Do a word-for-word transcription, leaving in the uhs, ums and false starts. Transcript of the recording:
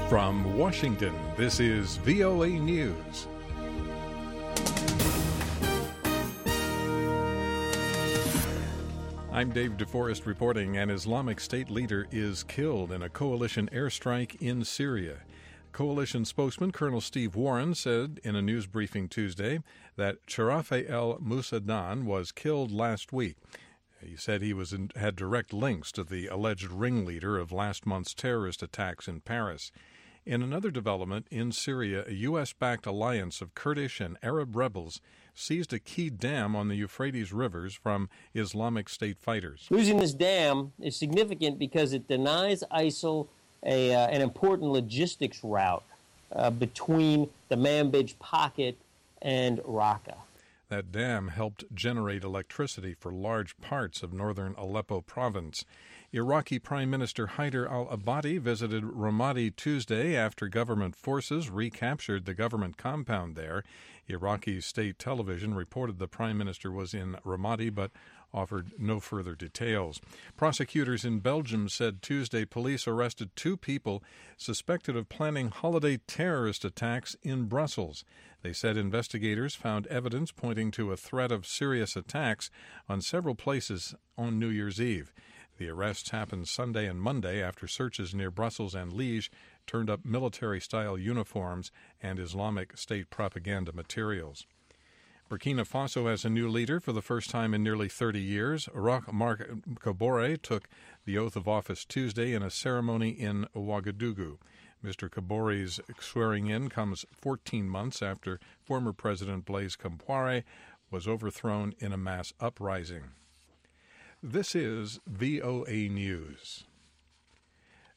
From Washington, this is V O A News. I'm Dave DeForest reporting. An Islamic State leader is killed in a coalition airstrike in Syria. Coalition spokesman Colonel Steve Warren said in a news briefing Tuesday that Sharafe el-Musaddan was killed last week. He said he was in, had direct links to the alleged ringleader of last month's terrorist attacks in Paris. In another development, in Syria, a U S-backed alliance of Kurdish and Arab rebels seized a key dam on the Euphrates rivers from Islamic State fighters. Losing this dam is significant because it denies ISIL a, uh, an important logistics route uh, between the Manbij pocket and Raqqa. That dam helped generate electricity for large parts of northern Aleppo province. Iraqi Prime Minister Haider al-Abadi visited Ramadi Tuesday after government forces recaptured the government compound there. Iraqi state television reported the Prime Minister was in Ramadi but offered no further details. Prosecutors in Belgium said Tuesday police arrested two people suspected of planning holiday terrorist attacks in Brussels. They said investigators found evidence pointing to a threat of serious attacks on several places on New Year's Eve. The arrests happened Sunday and Monday after searches near Brussels and Liège turned up military-style uniforms and Islamic State propaganda materials. Burkina Faso has a new leader for the first time in nearly thirty years. Roch Marc Kabore took the oath of office Tuesday in a ceremony in Ouagadougou. Mister Kabore's swearing-in comes fourteen months after former President Blaise Compaoré was overthrown in a mass uprising. This is V O A News.